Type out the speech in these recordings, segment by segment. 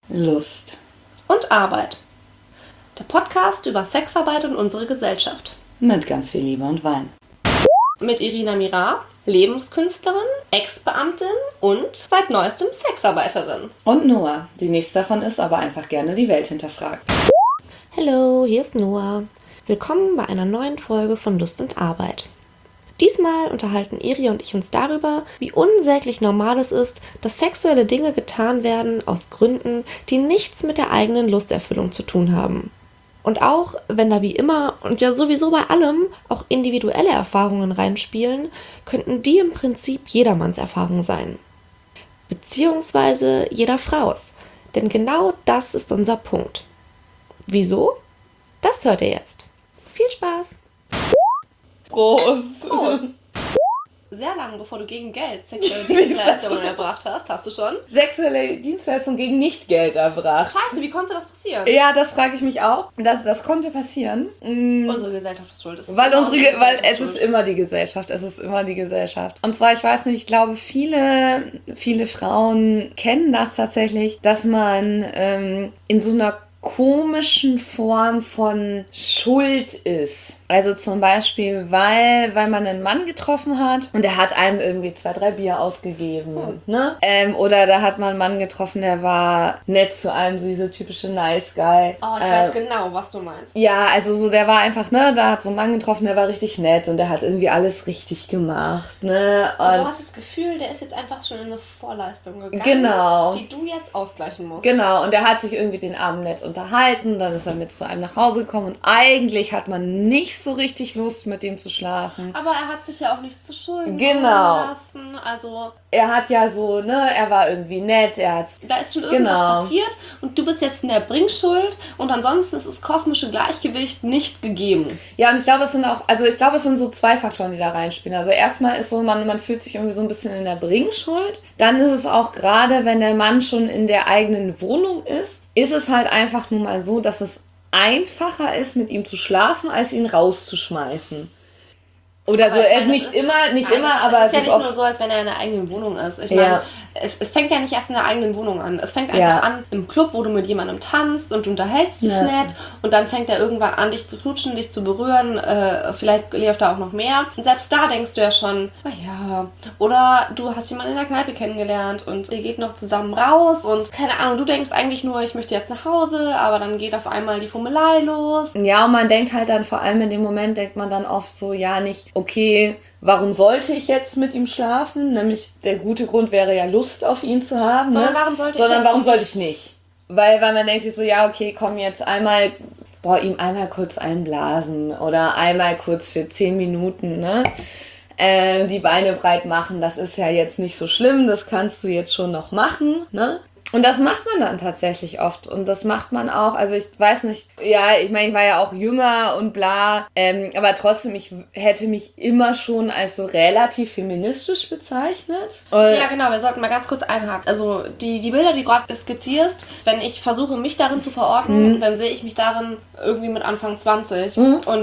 Lust und Arbeit. Der Podcast über Sexarbeit und unsere Gesellschaft. Mit ganz viel Liebe und Wein. Mit Irina Mirar, Lebenskünstlerin, Ex-Beamtin und seit neuestem Sexarbeiterin. Und Noah, die nächste davon ist aber einfach gerne die Welt hinterfragt. Hallo, hier ist Noah. Willkommen bei einer neuen Folge von Lust und Arbeit. Diesmal unterhalten Iri und ich uns darüber, wie unsäglich normal es ist, dass sexuelle Dinge getan werden aus Gründen, die nichts mit der eigenen Lusterfüllung zu tun haben. Und auch, wenn da wie immer und ja sowieso bei allem auch individuelle Erfahrungen reinspielen, könnten die im Prinzip jedermanns Erfahrung sein. Beziehungsweise jeder Frau's. Denn genau das ist unser Punkt. Wieso? Das hört ihr jetzt. Viel Spaß! Prost! Prost. Sehr lange, bevor du gegen Geld sexuelle Dienstleistungen erbracht hast du schon. Sexuelle Dienstleistung gegen Nicht-Geld erbracht. Scheiße, wie konnte das passieren? Ja, das frage ich mich auch. Das konnte passieren. Unsere Gesellschaft ist schuld. Weil es ist immer die Gesellschaft. Es ist immer die Gesellschaft. Und zwar, ich weiß nicht, ich glaube, viele Frauen kennen das tatsächlich, dass man in so einer komischen Form von Schuld ist. Also zum Beispiel, weil man einen Mann getroffen hat und der hat einem irgendwie 2, 3 Bier ausgegeben. Ne? Oder da hat man einen Mann getroffen, der war nett zu einem, so diese typische Nice Guy. Oh, ich weiß genau, was du meinst. Ja, also so, der war einfach, ne, da hat so einen Mann getroffen, der war richtig nett und der hat irgendwie alles richtig gemacht, ne. Und du hast das Gefühl, der ist jetzt einfach schon in eine Vorleistung gegangen, genau, die du jetzt ausgleichen musst. Genau, und der hat sich irgendwie den Abend nett unterhalten, dann ist er mit zu einem nach Hause gekommen und eigentlich hat man nicht so richtig Lust, mit ihm zu schlafen. Aber er hat sich ja auch nichts zu Schulden lassen. Also er hat ja so, ne, er war irgendwie nett, da ist schon irgendwas passiert und du bist jetzt in der Bringschuld und ansonsten ist das kosmische Gleichgewicht nicht gegeben. Ja, und ich glaube, es sind so 2 Faktoren, die da reinspielen. Also erstmal ist so, man fühlt sich irgendwie so ein bisschen in der Bringschuld. Dann ist es auch gerade, wenn der Mann schon in der eigenen Wohnung ist es halt einfach nun mal so, dass es einfacher ist, mit ihm zu schlafen, als ihn rauszuschmeißen. Oder aber so, er ist nicht immer, aber es ist ja nicht nur so, als wenn er in der eigenen Wohnung ist. Ich meine, es fängt ja nicht erst in der eigenen Wohnung an. Es fängt einfach an im Club, wo du mit jemandem tanzt und du unterhältst dich nett und dann fängt er irgendwann an, dich zu knutschen, dich zu berühren. Vielleicht läuft da auch noch mehr. Und selbst da denkst du ja schon, naja. Oder du hast jemanden in der Kneipe kennengelernt und ihr geht noch zusammen raus und keine Ahnung, du denkst eigentlich nur, ich möchte jetzt nach Hause, aber dann geht auf einmal die Fummelei los. Ja, und man denkt halt dann, vor allem in dem Moment denkt man dann oft so, ja, nicht, okay, warum sollte ich jetzt mit ihm schlafen? Nämlich der gute Grund wäre ja Lust auf ihn zu haben. Sondern ne? warum sollte ich nicht? Weil man denkt sich so, ja, okay, komm jetzt ihm einmal kurz einblasen oder einmal kurz für 10 Minuten, ne? Die Beine breit machen, das ist ja jetzt nicht so schlimm, das kannst du jetzt schon noch machen, ne? Und das macht man dann tatsächlich oft. Und das macht man auch, also ich weiß nicht, ja, ich meine, ich war ja auch jünger und bla, aber trotzdem, ich hätte mich immer schon als so relativ feministisch bezeichnet. Ja, genau, wir sollten mal ganz kurz einhaken. Also die Bilder, die du gerade skizzierst, wenn ich versuche, mich darin zu verorten, dann sehe ich mich darin irgendwie mit Anfang 20. Und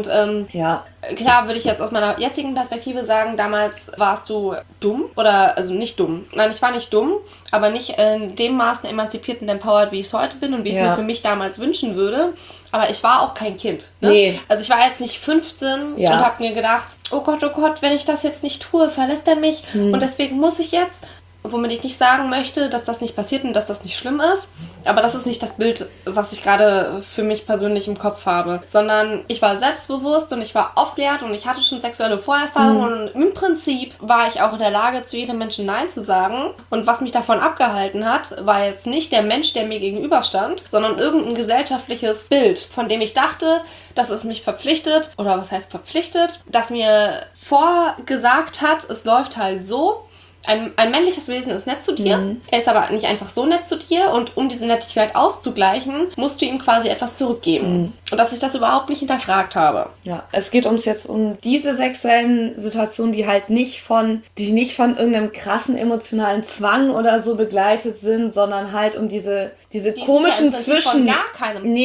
klar würde ich jetzt aus meiner jetzigen Perspektive sagen, damals warst du dumm oder, also nicht dumm. Nein, ich war nicht dumm, aber nicht in dem Maße emanzipiert und empowered, wie ich es heute bin und wie ich es mir für mich damals wünschen würde. Aber ich war auch kein Kind. Ne? Nee. Also ich war jetzt nicht 15 und habe mir gedacht, oh Gott, wenn ich das jetzt nicht tue, verlässt er mich. Und deswegen muss ich jetzt, womit ich nicht sagen möchte, dass das nicht passiert und dass das nicht schlimm ist. Aber das ist nicht das Bild, was ich gerade für mich persönlich im Kopf habe. Sondern ich war selbstbewusst und ich war aufgeklärt und ich hatte schon sexuelle Vorerfahrungen. Und im Prinzip war ich auch in der Lage, zu jedem Menschen Nein zu sagen. Und was mich davon abgehalten hat, war jetzt nicht der Mensch, der mir gegenüberstand, sondern irgendein gesellschaftliches Bild, von dem ich dachte, dass es mich verpflichtet, oder was heißt verpflichtet, dass mir vorgesagt hat, es läuft halt so. Ein männliches Wesen ist nett zu dir, er ist aber nicht einfach so nett zu dir und um diese Nettigkeit auszugleichen, musst du ihm quasi etwas zurückgeben. Und dass ich das überhaupt nicht hinterfragt habe. Ja, es geht uns jetzt um diese sexuellen Situationen, die halt nicht von irgendeinem krassen emotionalen Zwang oder so begleitet sind, sondern halt um diese komischen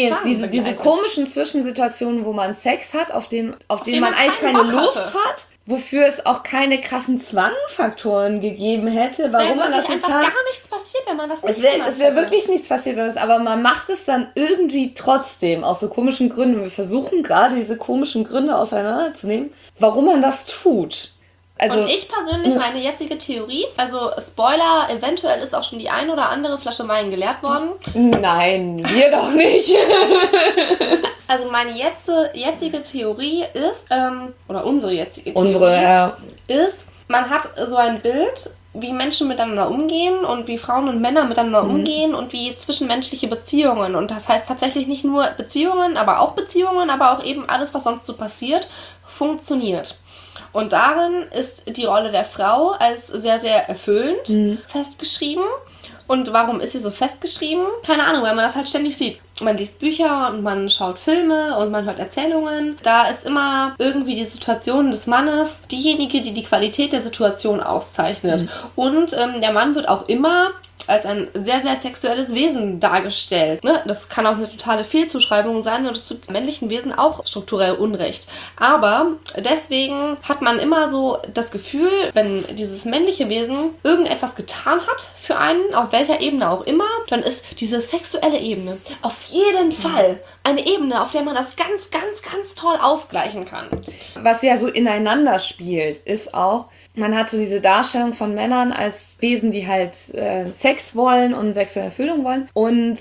diese komischen Zwischensituationen, wo man Sex hat, auf den man eigentlich keine Lust hat. wofür es auch keine krassen Zwangfaktoren gegeben hätte, warum man das jetzt einfach gar nichts passiert, wenn man das nicht gemacht hätte. Es wäre wirklich nichts passiert, aber man macht es dann irgendwie trotzdem, aus so komischen Gründen. Wir versuchen gerade diese komischen Gründe auseinanderzunehmen, warum man das tut. Also, und ich persönlich, meine jetzige Theorie, also Spoiler, eventuell ist auch schon die ein oder andere Flasche Wein geleert worden. Nein, wir doch nicht. Also meine jetzige Theorie ist, oder unsere jetzige Theorie ist, man hat so ein Bild, wie Menschen miteinander umgehen und wie Frauen und Männer miteinander umgehen und wie zwischenmenschliche Beziehungen. Und das heißt tatsächlich nicht nur Beziehungen, aber auch eben alles, was sonst so passiert, funktioniert. Und darin ist die Rolle der Frau als sehr, sehr erfüllend festgeschrieben. Und warum ist sie so festgeschrieben? Keine Ahnung, weil man das halt ständig sieht. Man liest Bücher und man schaut Filme und man hört Erzählungen. Da ist immer irgendwie die Situation des Mannes diejenige, die die Qualität der Situation auszeichnet. Und der Mann wird auch immer als ein sehr, sehr sexuelles Wesen dargestellt. Ne? Das kann auch eine totale Fehlzuschreibung sein und das tut männlichen Wesen auch strukturell Unrecht. Aber deswegen hat man immer so das Gefühl, wenn dieses männliche Wesen irgendetwas getan hat für einen, auf welcher Ebene auch immer, dann ist diese sexuelle Ebene auf jeden Fall eine Ebene, auf der man das ganz, ganz, ganz toll ausgleichen kann. Was ja so ineinander spielt, ist auch, man hat so diese Darstellung von Männern als Wesen, die halt Sex wollen und sexuelle Erfüllung wollen und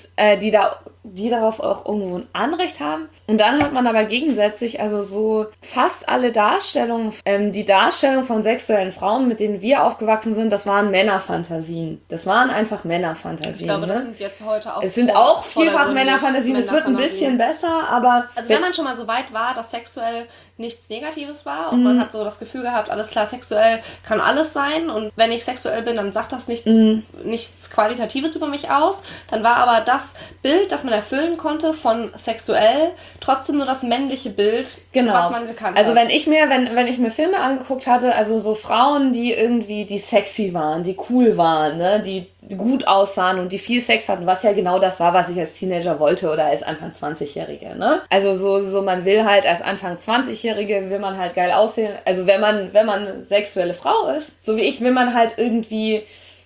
die darauf auch irgendwo ein Anrecht haben. Und dann hat man aber gegensätzlich, also so fast alle Darstellungen, die Darstellung von sexuellen Frauen, mit denen wir aufgewachsen sind, das waren Männerfantasien. Das waren einfach Männerfantasien. Ich glaube, das sind jetzt heute auch. Es sind auch vielfach Männerfantasien. Es wird ein bisschen besser, aber. Also wenn man schon mal so weit war, dass sexuell nichts Negatives war und man hat so das Gefühl gehabt, alles klar, sexuell kann alles sein und wenn ich sexuell bin, dann sagt das nichts Qualitatives über mich aus. Dann war aber das Bild, das man erfüllen konnte von sexuell, trotzdem nur das männliche Bild, was man gekannt hat. Also wenn ich mir Filme angeguckt hatte, also so Frauen, die sexy waren, die cool waren, ne, die gut aussahen und die viel Sex hatten, was ja genau das war, was ich als Teenager wollte oder als Anfang 20-Jährige, ne? Also so man will halt als Anfang 20-Jährige will man halt geil aussehen. Also wenn man sexuelle Frau ist, so wie ich, will man halt irgendwie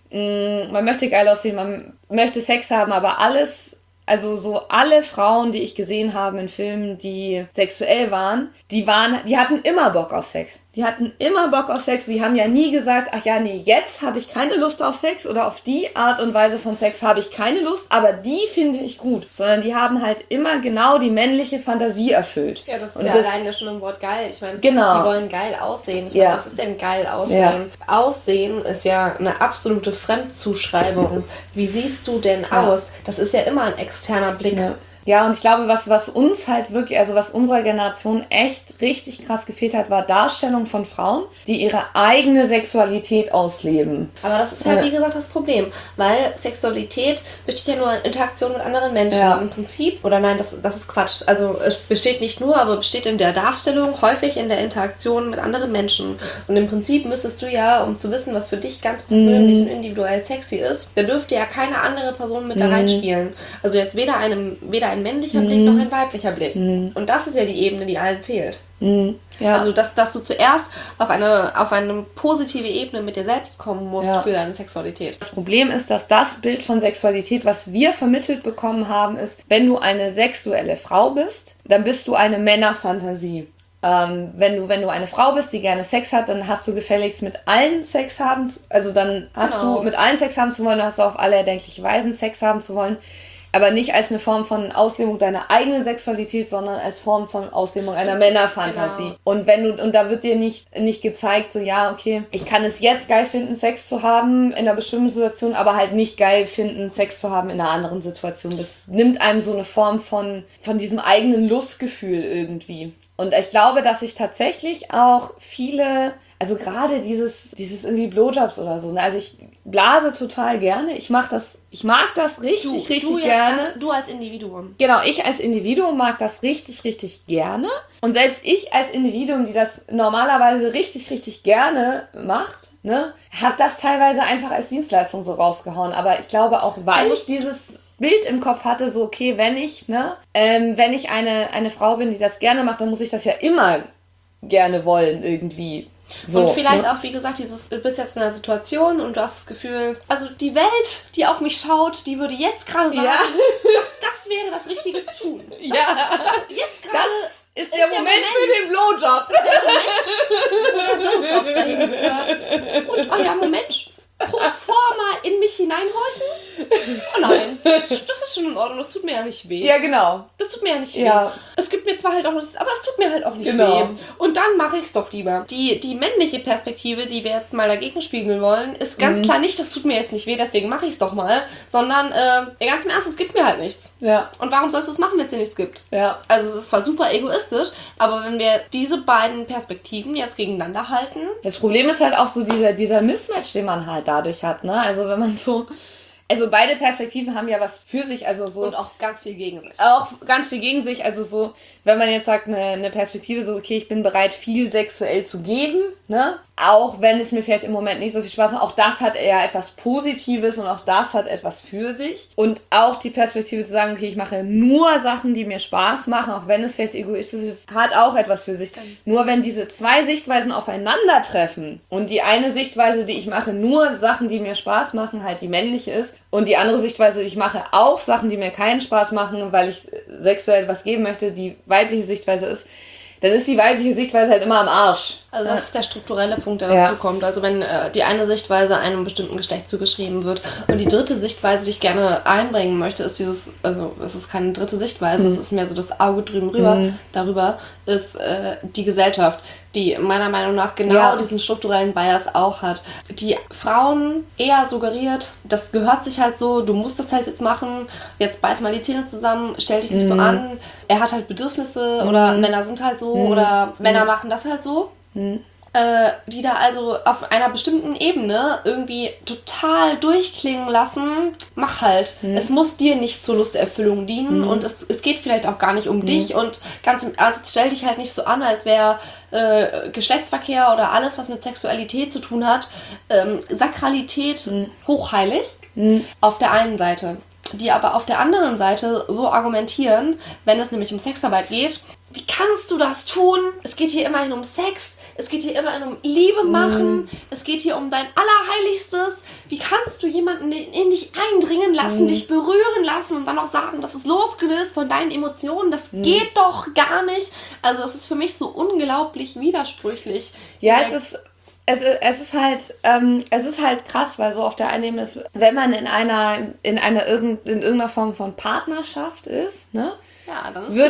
man möchte geil aussehen, man möchte Sex haben, aber also so alle Frauen, die ich gesehen habe in Filmen, die sexuell waren, die hatten immer Bock auf Sex. Die hatten immer Bock auf Sex. Die haben ja nie gesagt, ach ja, nee, jetzt habe ich keine Lust auf Sex oder auf die Art und Weise von Sex habe ich keine Lust, aber die finde ich gut. Sondern die haben halt immer genau die männliche Fantasie erfüllt. Ja, das ist alleine schon im Wort geil. Ich meine, die wollen geil aussehen. Ich meine, was ist denn geil aussehen? Ja. Aussehen ist ja eine absolute Fremdzuschreibung. Wie siehst du denn aus? Das ist ja immer ein externer Blick. Ja, und ich glaube, was uns halt wirklich, also was unserer Generation echt richtig krass gefehlt hat, war Darstellung von Frauen, die ihre eigene Sexualität ausleben. Aber das ist ja, wie gesagt, das Problem, weil Sexualität besteht ja nur in Interaktion mit anderen Menschen. Ja. Im Prinzip, oder nein, das ist Quatsch. Also es besteht nicht nur, aber besteht in der Darstellung, häufig in der Interaktion mit anderen Menschen. Und im Prinzip müsstest du ja, um zu wissen, was für dich ganz persönlich und individuell sexy ist, da dürfte ja keine andere Person mit da reinspielen. Also jetzt weder ein männlicher Blick noch ein weiblicher Blick. Und das ist ja die Ebene, die allen fehlt. Ja. Also, dass du zuerst auf eine positive Ebene mit dir selbst kommen musst für deine Sexualität. Das Problem ist, dass das Bild von Sexualität, was wir vermittelt bekommen haben, ist, wenn du eine sexuelle Frau bist, dann bist du eine Männerfantasie. Wenn du eine Frau bist, die gerne Sex hat, dann hast du gefälligst mit allen Sex haben, also dann hast du mit allen Sex haben zu wollen, dann hast du auf alle erdenkliche Weisen Sex haben zu wollen. Aber nicht als eine Form von Auslebung deiner eigenen Sexualität, sondern als Form von Auslebung einer Männerfantasie. Genau. Und da wird dir nicht gezeigt, so ja, okay, ich kann es jetzt geil finden, Sex zu haben in einer bestimmten Situation, aber halt nicht geil finden, Sex zu haben in einer anderen Situation. Das nimmt einem so eine Form von diesem eigenen Lustgefühl irgendwie. Und ich glaube, dass sich tatsächlich auch viele, also gerade dieses irgendwie Blowjobs oder so, ne? Also ich blase total gerne, ich mag das richtig gerne. Du als Individuum. Genau, ich als Individuum mag das richtig, richtig gerne. Und selbst ich als Individuum, die das normalerweise richtig, richtig gerne macht, ne, hat das teilweise einfach als Dienstleistung so rausgehauen. Aber ich glaube auch, weil ich dieses Bild im Kopf hatte, so okay, wenn ich eine Frau bin, die das gerne macht, dann muss ich das ja immer gerne wollen irgendwie. So, und vielleicht auch, wie gesagt, du bist jetzt in einer Situation und du hast das Gefühl, also die Welt, die auf mich schaut, die würde jetzt gerade sagen, das wäre das Richtige zu tun. Jetzt gerade ist der Moment für den Blowjob. Der Blowjob dahin gehört. Und euer Moment pro forma in mich hineinhorchen? Oh nein, das ist schon in Ordnung, das tut mir ja nicht weh. Ja, genau. Das tut mir ja nicht weh. Ja. Es gibt mir zwar halt auch noch nichts, aber es tut mir halt auch nicht weh. Und dann mache ich es doch lieber. Die männliche Perspektive, die wir jetzt mal dagegen spiegeln wollen, ist ganz klar nicht, das tut mir jetzt nicht weh, deswegen mache ich es doch mal, sondern ganz im Ernst, es gibt mir halt nichts. Ja. Und warum sollst du es machen, wenn es dir nichts gibt? Ja. Also es ist zwar super egoistisch, aber wenn wir diese beiden Perspektiven jetzt gegeneinander halten... Das Problem ist halt auch so dieser Mismatch, den man halt dadurch hat, ne? Also wenn man so... Also beide Perspektiven haben ja was für sich, also so... Und auch ganz viel gegen sich. Auch ganz viel gegen sich, also so, wenn man jetzt sagt, eine Perspektive so, okay, ich bin bereit, viel sexuell zu geben, ne? Auch wenn es mir vielleicht im Moment nicht so viel Spaß macht, auch das hat eher etwas Positives und auch das hat etwas für sich. Und auch die Perspektive zu sagen, okay, ich mache nur Sachen, die mir Spaß machen, auch wenn es vielleicht egoistisch ist, hat auch etwas für sich. Nur wenn diese zwei Sichtweisen aufeinandertreffen und die eine Sichtweise, die ich mache, nur Sachen, die mir Spaß machen, halt die männliche ist, und die andere Sichtweise, ich mache auch Sachen, die mir keinen Spaß machen, weil ich sexuell was geben möchte, die weibliche Sichtweise ist, dann ist die weibliche Sichtweise halt immer am Arsch. Also das ist der strukturelle Punkt, der dazu kommt. Also wenn die eine Sichtweise einem bestimmten Geschlecht zugeschrieben wird und die dritte Sichtweise, die ich gerne einbringen möchte, ist es ist keine dritte Sichtweise, es ist mehr so das Auge drüben rüber, darüber ist die Gesellschaft, die meiner Meinung nach genau diesen strukturellen Bias auch hat. Die Frauen eher suggeriert, das gehört sich halt so, du musst das halt jetzt machen, jetzt beiß mal die Zähne zusammen, stell dich nicht so an, er hat halt Bedürfnisse oder Männer sind halt so oder Männer machen das halt so. Die da also auf einer bestimmten Ebene irgendwie total durchklingen lassen, mach halt. Es muss dir nicht zur Lusterfüllung dienen und es geht vielleicht auch gar nicht um dich und also stell dich halt nicht so an, als wäre Geschlechtsverkehr oder alles, was mit Sexualität zu tun hat, Sakralität hochheilig auf der einen Seite. Die aber auf der anderen Seite so argumentieren, wenn es nämlich um Sexarbeit geht, wie kannst du das tun? Es geht hier immerhin um Sex, es geht hier immerhin um Liebe machen, es geht hier um dein Allerheiligstes. Wie kannst du jemanden in dich eindringen lassen, dich berühren lassen und dann auch sagen, das ist losgelöst von deinen Emotionen? Das geht doch gar nicht. Also das ist für mich so unglaublich widersprüchlich. Ja, es ist halt krass, weil so auf der einen Ebene ist, wenn man in irgendeiner Form von Partnerschaft ist, ne? Ja, dann ist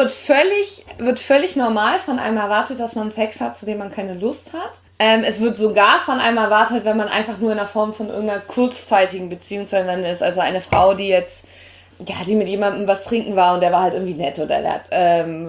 wird völlig normal von einem erwartet, dass man Sex hat, zu dem man keine Lust hat. Es wird sogar von einem erwartet, wenn man einfach nur in der Form von irgendeiner kurzzeitigen Beziehung zueinander ist. Also eine Frau, die mit jemandem was trinken war und der war halt irgendwie nett oder der hat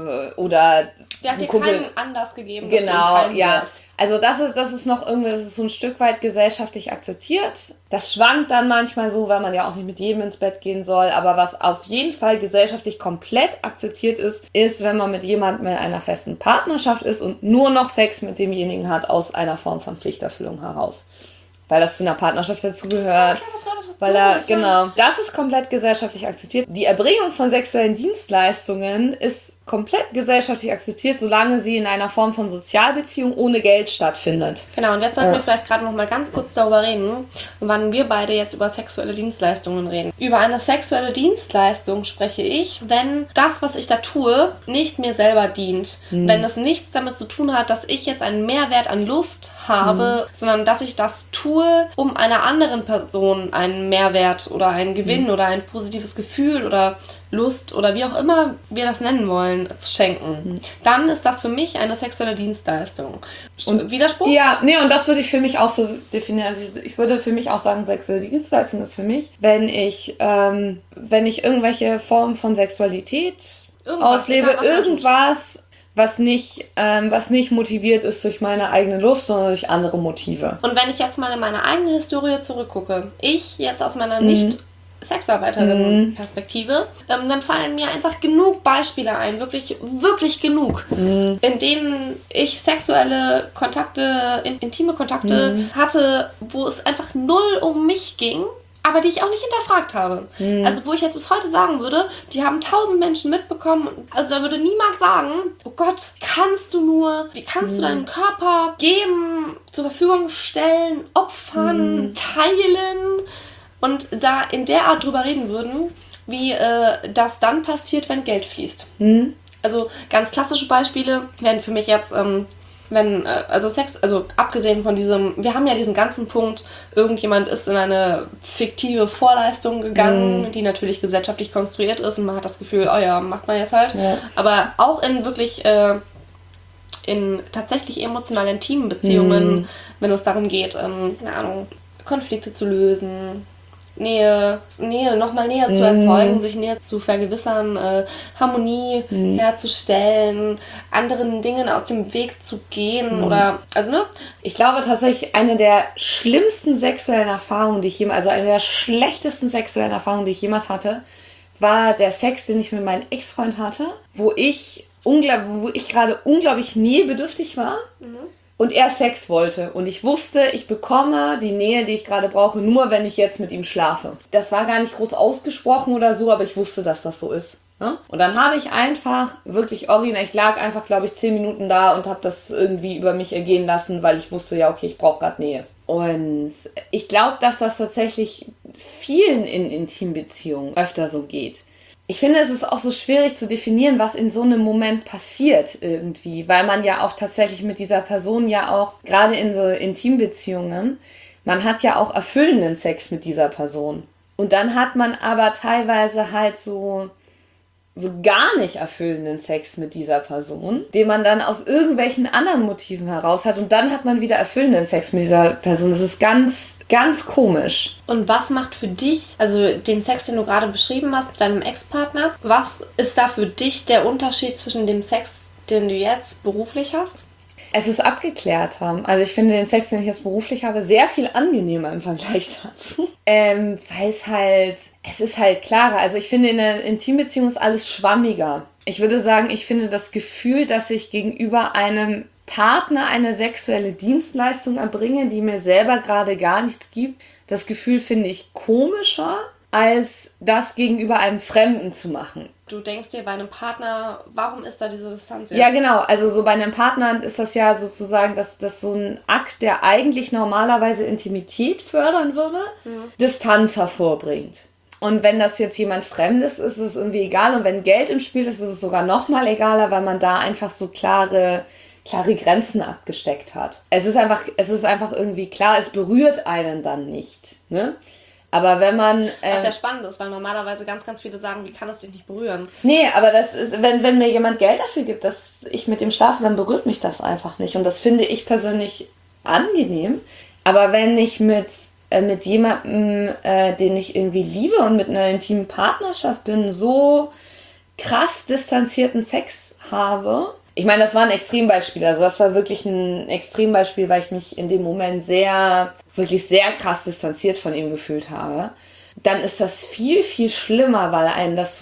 dir keinen Anlass gegeben. Genau, ja. Also das ist noch irgendwie, das ist so ein Stück weit gesellschaftlich akzeptiert. Das schwankt dann manchmal so, weil man ja auch nicht mit jedem ins Bett gehen soll. Aber was auf jeden Fall gesellschaftlich komplett akzeptiert ist, wenn man mit jemandem in einer festen Partnerschaft ist und nur noch Sex mit demjenigen hat aus einer Form von Pflichterfüllung heraus. Weil das zu einer Partnerschaft dazugehört. Ja, klar, genau. Das ist komplett gesellschaftlich akzeptiert. Die Erbringung von sexuellen Dienstleistungen ist komplett gesellschaftlich akzeptiert, solange sie in einer Form von Sozialbeziehung ohne Geld stattfindet. Genau, und jetzt sollten wir vielleicht gerade noch mal ganz kurz darüber reden, wann wir beide jetzt über sexuelle Dienstleistungen reden. Über eine sexuelle Dienstleistung spreche ich, wenn das, was ich da tue, nicht mir selber dient. Wenn es nichts damit zu tun hat, dass ich jetzt einen Mehrwert an Lust habe, sondern dass ich das tue, um einer anderen Person einen Mehrwert oder einen Gewinn oder ein positives Gefühl oder Lust oder wie auch immer wir das nennen wollen, zu schenken. Dann ist das für mich eine sexuelle Dienstleistung. Und Widerspruch? Ja, nee, und das würde ich für mich auch so definieren. Also ich würde für mich auch sagen, sexuelle Dienstleistung ist für mich, wenn ich irgendwelche Formen von Sexualität auslebe, irgendwas, was nicht motiviert ist durch meine eigene Lust, sondern durch andere Motive. Und wenn ich jetzt mal in meine eigene Historie zurückgucke, ich jetzt aus meiner Nicht-Sexarbeiterin-Perspektive, dann fallen mir einfach genug Beispiele ein, wirklich, wirklich genug, in denen ich sexuelle Kontakte, intime Kontakte hatte, wo es einfach null um mich ging, aber die ich auch nicht hinterfragt habe. Also wo ich jetzt bis heute sagen würde, die haben 1000 Menschen mitbekommen. Also da würde niemand sagen, oh Gott, wie kannst du deinen Körper geben, zur Verfügung stellen, opfern, teilen und da in der Art drüber reden würden, wie das dann passiert, wenn Geld fließt. Also ganz klassische Beispiele wären für mich jetzt, also Sex, also abgesehen von diesem, wir haben ja diesen ganzen Punkt, irgendjemand ist in eine fiktive Vorleistung gegangen, die natürlich gesellschaftlich konstruiert ist und man hat das Gefühl, oh ja, macht man jetzt halt. Ja. Aber auch in wirklich, in tatsächlich emotional intimen Beziehungen, wenn es darum geht, keine Ahnung, Konflikte zu lösen, Nähe nochmal näher zu erzeugen, sich näher zu vergewissern, Harmonie herzustellen, anderen Dingen aus dem Weg zu gehen oder, also ne? Ich glaube tatsächlich, eine der schlimmsten sexuellen Erfahrungen, also eine der schlechtesten sexuellen Erfahrungen, die ich jemals hatte, war der Sex, den ich mit meinem Ex-Freund hatte, wo ich gerade unglaublich nähebedürftig war. Und er Sex wollte. Und ich wusste, ich bekomme die Nähe, die ich gerade brauche, nur wenn ich jetzt mit ihm schlafe. Das war gar nicht groß ausgesprochen oder so, aber ich wusste, dass das so ist. Ne? Und dann habe ich einfach wirklich original, ich lag einfach, glaube ich, 10 Minuten da und habe das irgendwie über mich ergehen lassen, weil ich wusste, ja, okay, ich brauche gerade Nähe. Und ich glaube, dass das tatsächlich vielen in Intimbeziehungen öfter so geht. Ich finde, es ist auch so schwierig zu definieren, was in so einem Moment passiert irgendwie, weil man ja auch tatsächlich mit dieser Person ja auch, gerade in so Intimbeziehungen, man hat ja auch erfüllenden Sex mit dieser Person. Und dann hat man aber teilweise halt so gar nicht erfüllenden Sex mit dieser Person, den man dann aus irgendwelchen anderen Motiven heraus hat und dann hat man wieder erfüllenden Sex mit dieser Person. Das ist ganz, ganz komisch. Und was macht für dich, also den Sex, den du gerade beschrieben hast mit deinem Ex-Partner, was ist da für dich der Unterschied zwischen dem Sex, den du jetzt beruflich hast? Es ist abgeklärter. Also ich finde den Sex, den ich jetzt beruflich habe, sehr viel angenehmer im Vergleich dazu. Weil es ist halt klarer. Also ich finde, in einer Intimbeziehung ist alles schwammiger. Ich würde sagen, ich finde das Gefühl, dass ich gegenüber einem Partner eine sexuelle Dienstleistung erbringe, die mir selber gerade gar nichts gibt, das Gefühl finde ich komischer, als das gegenüber einem Fremden zu machen. Du denkst dir bei einem Partner, warum ist da diese Distanz jetzt? Ja, genau. Also so bei einem Partner ist das ja sozusagen, dass das so ein Akt, der eigentlich normalerweise Intimität fördern würde, Distanz hervorbringt. Und wenn das jetzt jemand Fremdes ist, ist es irgendwie egal. Und wenn Geld im Spiel ist, ist es sogar noch mal egaler, weil man da einfach so klare Grenzen abgesteckt hat. Es ist einfach irgendwie klar, es berührt einen dann nicht, ne? Aber wenn man... Was ja spannend ist, weil normalerweise ganz, ganz viele sagen, wie kann es dich nicht berühren? Nee, aber das ist, wenn mir jemand Geld dafür gibt, dass ich mit ihm schlafe, dann berührt mich das einfach nicht. Und das finde ich persönlich angenehm. Aber wenn ich mit jemandem, den ich irgendwie liebe und mit einer intimen Partnerschaft bin, so krass distanzierten Sex habe... Ich meine, das war ein Extrembeispiel. Also das war wirklich ein Extrembeispiel, weil ich mich in dem Moment wirklich sehr krass distanziert von ihm gefühlt habe. Dann ist das viel, viel schlimmer, weil es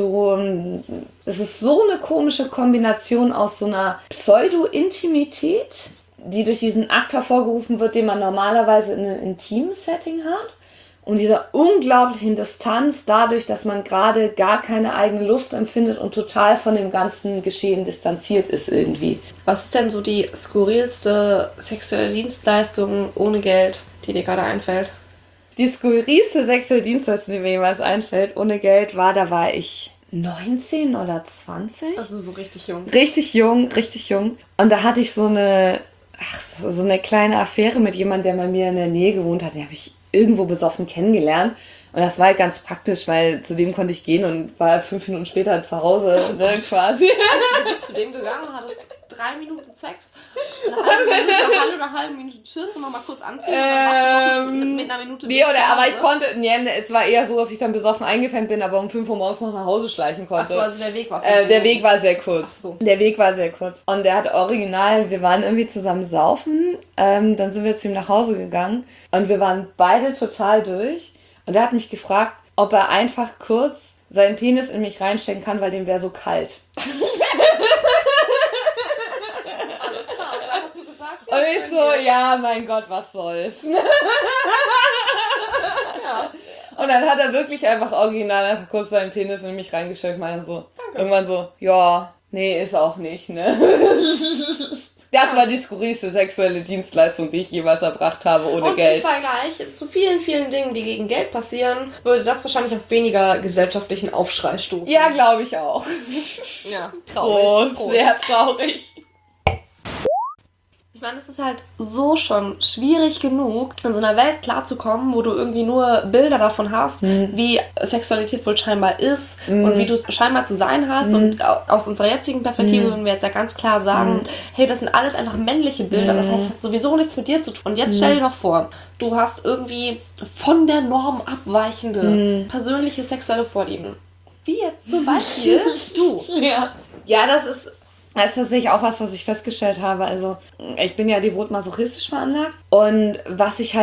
ist so eine komische Kombination aus so einer Pseudo-Intimität, die durch diesen Akt hervorgerufen wird, den man normalerweise in einem intimen Setting hat. Und dieser unglaublichen Distanz dadurch, dass man gerade gar keine eigene Lust empfindet und total von dem ganzen Geschehen distanziert ist irgendwie. Was ist denn so die skurrilste sexuelle Dienstleistung ohne Geld, die dir gerade einfällt? Die skurrilste sexuelle Dienstleistung, die mir jemals einfällt, ohne Geld, da war ich 19 oder 20. Also so richtig jung. Richtig jung. Und da hatte ich so eine kleine Affäre mit jemandem, der bei mir in der Nähe gewohnt hat. Den habe ich irgendwo besoffen kennengelernt. Und das war halt ganz praktisch, weil zu dem konnte ich gehen und war 5 Minuten später zu Hause, ne, quasi. Also du bist zu dem gegangen und hattest 3 Minuten Sex, eine halbe Minute Tschüss und noch mal kurz anziehen und dann warst du noch mit einer Minute es war eher so, dass ich dann besoffen eingepennt bin, aber um 5 Uhr morgens noch nach Hause schleichen konnte. Ach so, also der Weg war Der Weg war sehr kurz. Ach so. Der Weg war sehr kurz. Und der hat original, wir waren irgendwie zusammen saufen, dann sind wir zu ihm nach Hause gegangen und wir waren beide total durch. Und er hat mich gefragt, ob er einfach kurz seinen Penis in mich reinstecken kann, weil dem wäre so kalt. Alles klar, und dann hast du gesagt... Und ich so, ja, mein Gott, was soll's. Ja. Und dann hat er wirklich einfach original einfach kurz seinen Penis in mich reingestellt und meinte so, irgendwann so, ja, nee, ist auch nicht, ne? Das war die skurrilste sexuelle Dienstleistung, die ich jemals erbracht habe ohne Geld. Und im Vergleich zu vielen, vielen Dingen, die gegen Geld passieren, würde das wahrscheinlich auf weniger gesellschaftlichen Aufschrei stoßen. Ja, glaube ich auch. Ja, traurig. Prost. Sehr traurig. Ich meine, es ist halt so schon schwierig genug, in so einer Welt klarzukommen, wo du irgendwie nur Bilder davon hast, wie Sexualität wohl scheinbar ist und wie du es scheinbar zu sein hast. Und aus unserer jetzigen Perspektive würden wir jetzt ja ganz klar sagen, hey, das sind alles einfach männliche Bilder, das hat sowieso nichts mit dir zu tun. Und jetzt stell dir doch vor, du hast irgendwie von der Norm abweichende persönliche sexuelle Vorlieben. Wie jetzt zum Beispiel du. Ja, das ist tatsächlich auch was ich festgestellt habe. Also ich bin ja devot masochistisch veranlagt und was ich so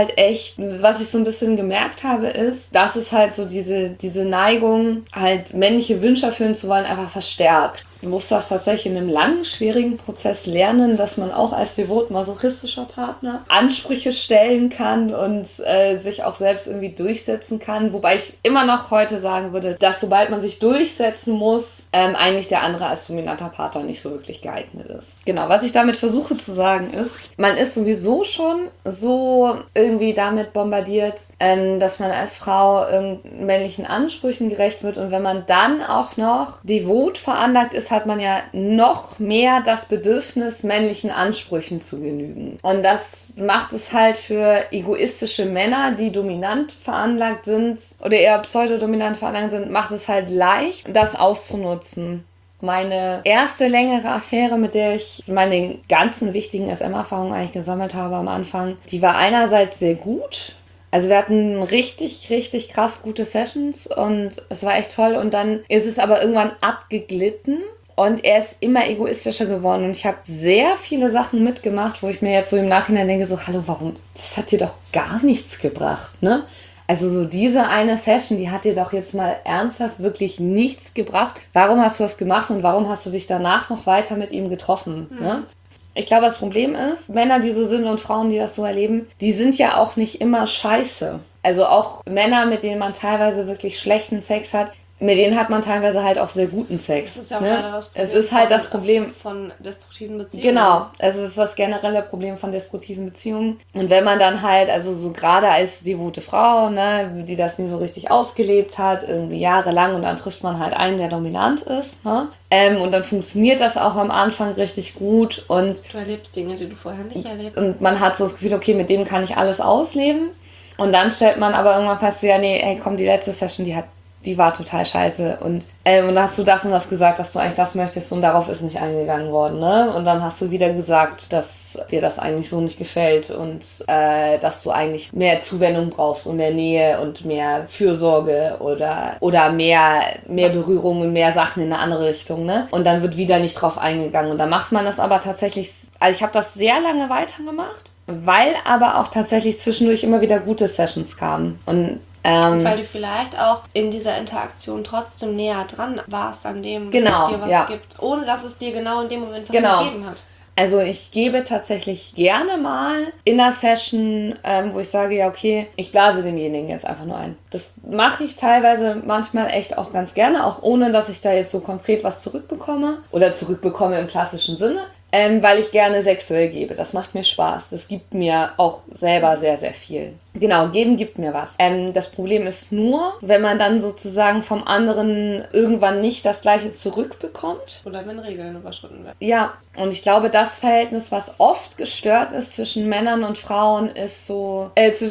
ein bisschen gemerkt habe, ist, dass es halt so diese Neigung, halt männliche Wünsche erfüllen zu wollen, einfach verstärkt. Du musst das tatsächlich in einem langen, schwierigen Prozess lernen, dass man auch als devot masochistischer Partner Ansprüche stellen kann und sich auch selbst irgendwie durchsetzen kann. Wobei ich immer noch heute sagen würde, dass sobald man sich durchsetzen muss, eigentlich der andere als dominanter Partner nicht so wirklich geeignet ist. Genau, was ich damit versuche zu sagen ist, man ist sowieso schon so irgendwie damit bombardiert, dass man als Frau männlichen Ansprüchen gerecht wird und wenn man dann auch noch devot veranlagt ist, hat man ja noch mehr das Bedürfnis, männlichen Ansprüchen zu genügen. Und das macht es halt für egoistische Männer, die dominant veranlagt sind oder eher pseudodominant veranlagt sind, macht es halt leicht, das auszunutzen. Meine erste längere Affäre, mit der ich meine ganzen wichtigen SM-Erfahrungen eigentlich gesammelt habe am Anfang, die war einerseits sehr gut. Also wir hatten richtig, richtig krass gute Sessions und es war echt toll. Und dann ist es aber irgendwann abgeglitten. Und er ist immer egoistischer geworden und ich habe sehr viele Sachen mitgemacht, wo ich mir jetzt so im Nachhinein denke, so, hallo, warum, das hat dir doch gar nichts gebracht, ne? Also so diese eine Session, die hat dir doch jetzt mal ernsthaft wirklich nichts gebracht. Warum hast du das gemacht und warum hast du dich danach noch weiter mit ihm getroffen, ne? Ich glaube, das Problem ist, Männer, die so sind und Frauen, die das so erleben, die sind ja auch nicht immer scheiße. Also auch Männer, mit denen man teilweise wirklich schlechten Sex hat, mit denen hat man teilweise halt auch sehr guten Sex. Das ist ja auch leider das Problem. Es ist halt das Problem von destruktiven Beziehungen. Genau, es ist das generelle Problem von destruktiven Beziehungen. Und wenn man dann halt, also so gerade als devote Frau, ne, die das nie so richtig ausgelebt hat, irgendwie jahrelang und dann trifft man halt einen, der dominant ist, ne? Und dann funktioniert das auch am Anfang richtig gut und du erlebst Dinge, die du vorher nicht erlebt. Und man hat so das Gefühl, okay, mit dem kann ich alles ausleben. Und dann stellt man aber irgendwann fest, so, ja, nee, hey, komm, die letzte Session, die war total scheiße und dann hast du das und das gesagt, dass du eigentlich das möchtest und darauf ist nicht eingegangen worden, ne? Und dann hast du wieder gesagt, dass dir das eigentlich so nicht gefällt und dass du eigentlich mehr Zuwendung brauchst und mehr Nähe und mehr Fürsorge oder mehr Berührung und mehr Sachen in eine andere Richtung, ne? Und dann wird wieder nicht drauf eingegangen und dann macht man das aber tatsächlich, also ich habe das sehr lange weitergemacht, weil aber auch tatsächlich zwischendurch immer wieder gute Sessions kamen und weil du vielleicht auch in dieser Interaktion trotzdem näher dran warst an dem, was dir was gibt, ohne dass es dir genau in dem Moment was gegeben hat. Also ich gebe tatsächlich gerne mal in einer Session, wo ich sage, ja okay, ich blase demjenigen jetzt einfach nur ein. Das mache ich teilweise manchmal echt auch ganz gerne, auch ohne, dass ich da jetzt so konkret was zurückbekomme im klassischen Sinne. Weil ich gerne sexuell gebe. Das macht mir Spaß. Das gibt mir auch selber sehr, sehr viel. Genau, geben gibt mir was. Das Problem ist nur, wenn man dann sozusagen vom anderen irgendwann nicht das Gleiche zurückbekommt. Oder wenn Regeln überschritten werden. Ja, und ich glaube, das Verhältnis, was oft gestört ist zwischen Männern und Frauen, ist so...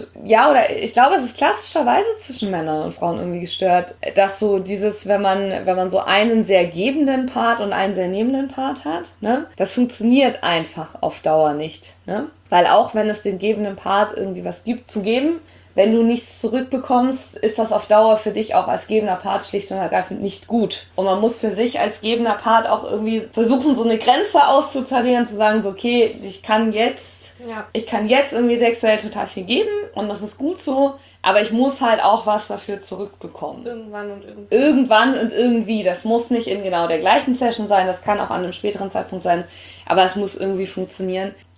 ich glaube, es ist klassischerweise zwischen Männern und Frauen irgendwie gestört, dass so dieses, wenn man so einen sehr gebenden Part und einen sehr nehmenden Part hat, ne, das funktioniert einfach auf Dauer nicht, ne? Weil auch wenn es dem gebenden Part irgendwie was gibt zu geben, wenn du nichts zurückbekommst, ist das auf Dauer für dich auch als gebender Part schlicht und ergreifend nicht gut. Und man muss für sich als gebender Part auch irgendwie versuchen, so eine Grenze auszutarieren, zu sagen, so okay, ich kann jetzt irgendwie sexuell total viel geben und das ist gut so, aber ich muss halt auch was dafür zurückbekommen. Irgendwann und irgendwie. Das muss nicht in genau der gleichen Session sein, das kann auch an einem späteren Zeitpunkt sein, aber es muss irgendwie funktionieren.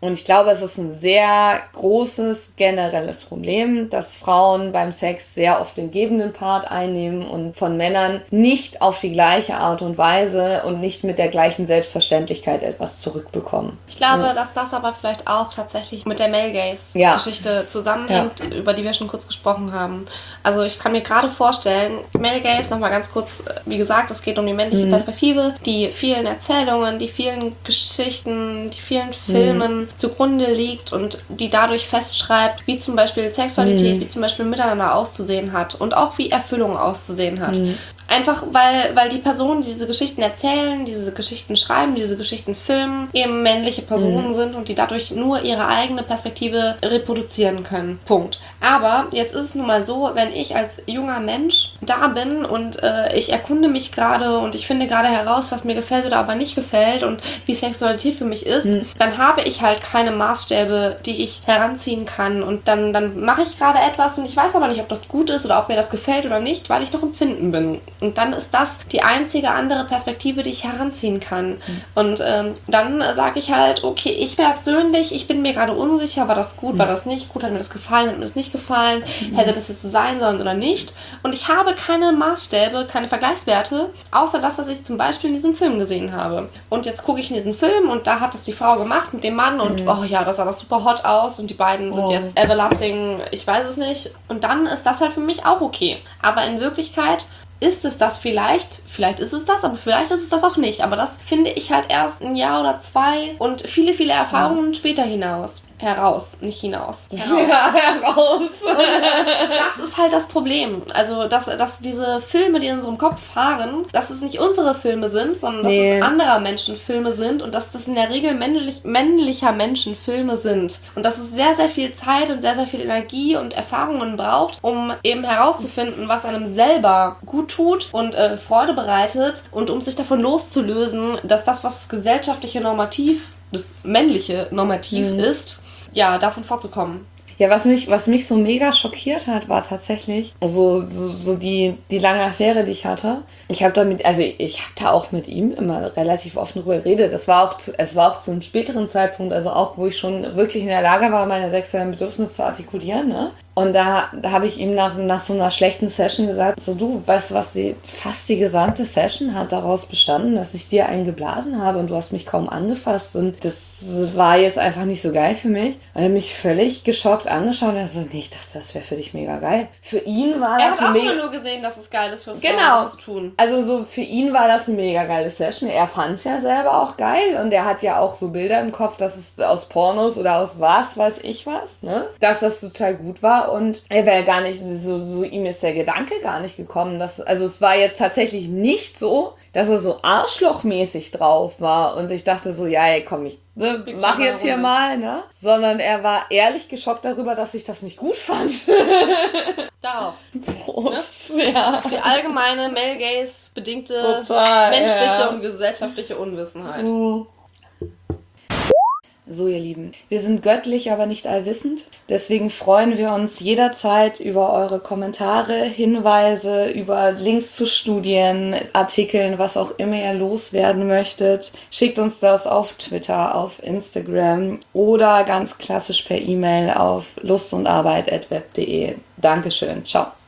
Und ich glaube, es ist ein sehr großes generelles Problem, dass Frauen beim Sex sehr oft den gebenden Part einnehmen und von Männern nicht auf die gleiche Art und Weise und nicht mit der gleichen Selbstverständlichkeit etwas zurückbekommen. Ich glaube, dass das aber vielleicht auch tatsächlich mit der Male-Gaze-Geschichte zusammenhängt, über die wir schon kurz gesprochen haben. Also ich kann mir gerade vorstellen, Male-Gaze, nochmal ganz kurz, wie gesagt, es geht um die männliche Perspektive, die vielen Erzählungen, die vielen Geschichten, die vielen Filmen zugrunde liegt und die dadurch festschreibt, wie zum Beispiel Sexualität, wie zum Beispiel Miteinander auszusehen hat und auch wie Erfüllung auszusehen hat. Einfach, weil die Personen, die diese Geschichten erzählen, diese Geschichten schreiben, diese Geschichten filmen, eben männliche Personen sind und die dadurch nur ihre eigene Perspektive reproduzieren können. Punkt. Aber jetzt ist es nun mal so, wenn ich als junger Mensch da bin und ich erkunde mich gerade und ich finde gerade heraus, was mir gefällt oder aber nicht gefällt und wie Sexualität für mich ist, dann habe ich halt keine Maßstäbe, die ich heranziehen kann und dann mache ich gerade etwas und ich weiß aber nicht, ob das gut ist oder ob mir das gefällt oder nicht, weil ich noch im Finden bin. Und dann ist das die einzige andere Perspektive, die ich heranziehen kann. Und dann sage ich halt, okay, ich persönlich, ich bin mir gerade unsicher, war das gut, war das nicht gut, hat mir das gefallen, hat mir das nicht gefallen, hätte das jetzt so sein sollen oder nicht. Und ich habe keine Maßstäbe, keine Vergleichswerte, außer das, was ich zum Beispiel in diesem Film gesehen habe. Und jetzt gucke ich in diesen Film und da hat es die Frau gemacht mit dem Mann und oh ja, das sah das super hot aus und die beiden sind jetzt everlasting, ich weiß es nicht. Und dann ist das halt für mich auch okay. Aber in Wirklichkeit ist es das vielleicht ist es das, aber vielleicht ist es das auch nicht. Aber das finde ich halt erst ein Jahr oder 2 und viele, viele Erfahrungen später heraus, nicht hinaus. Ja, heraus. Und das ist halt das Problem. Also, dass diese Filme, die in unserem Kopf fahren, dass es nicht unsere Filme sind, sondern dass es anderer Menschen Filme sind und dass das in der Regel männlicher Menschen Filme sind. Und dass es sehr, sehr viel Zeit und sehr, sehr viel Energie und Erfahrungen braucht, um eben herauszufinden, was einem selber gut tut und Freude bereitet und um sich davon loszulösen, dass das, was gesellschaftliche Normativ, das männliche Normativ ist, ja, davon vorzukommen. Ja, was mich so mega schockiert hat, war tatsächlich so die lange Affäre, die ich hatte. Ich habe da auch mit ihm immer relativ offen drüber geredet. Es war auch zu einem späteren Zeitpunkt, also auch, wo ich schon wirklich in der Lage war, meine sexuellen Bedürfnisse zu artikulieren, ne? Und da habe ich ihm nach so einer schlechten Session gesagt, so du, weißt du was, fast die gesamte Session hat daraus bestanden, dass ich dir einen geblasen habe und du hast mich kaum angefasst und das war jetzt einfach nicht so geil für mich. Und er hat mich völlig geschockt angeschaut und er so, nee, ich dachte, das wäre für dich mega geil. Für ihn war das Er hat auch immer nur gesehen, dass es geil ist für Frauen, das zu tun. Also so für ihn war das eine mega geile Session. Er fand es ja selber auch geil und er hat ja auch so Bilder im Kopf, dass es aus Pornos oder aus was weiß ich was, ne? Dass das total gut war. Und er wäre gar nicht, so ihm ist der Gedanke gar nicht gekommen, also es war jetzt tatsächlich nicht so, dass er so arschlochmäßig drauf war und ich dachte so, ja, ey, komm, ich mach jetzt hier mal, ne? Sondern er war ehrlich geschockt darüber, dass ich das nicht gut fand. Darauf. Prost, ne? Ja. Die allgemeine Male-Gaze-bedingte menschliche und gesellschaftliche Unwissenheit. So, ihr Lieben, wir sind göttlich, aber nicht allwissend. Deswegen freuen wir uns jederzeit über eure Kommentare, Hinweise, über Links zu Studien, Artikeln, was auch immer ihr loswerden möchtet. Schickt uns das auf Twitter, auf Instagram oder ganz klassisch per E-Mail auf lustundarbeit@web.de. Dankeschön. Ciao.